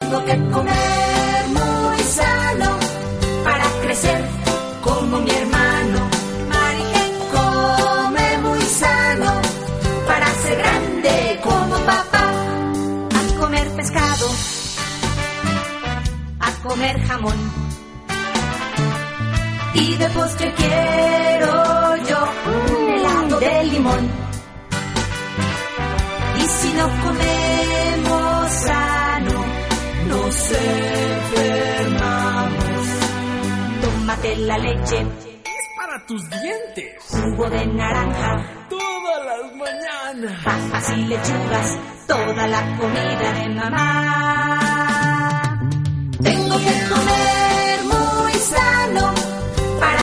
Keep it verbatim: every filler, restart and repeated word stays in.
Tengo que comer muy sano para crecer como mi hermano. Margen come muy sano para ser grande como papá. A comer pescado, a comer jamón, y de postre quiero yo un helado de limón. Y si no comemos sano, nos enfermamos. Tómate la leche, es para tus dientes. Jugo de naranja, todas las mañanas. Papas y lechugas, toda la comida de mamá. Tengo que comer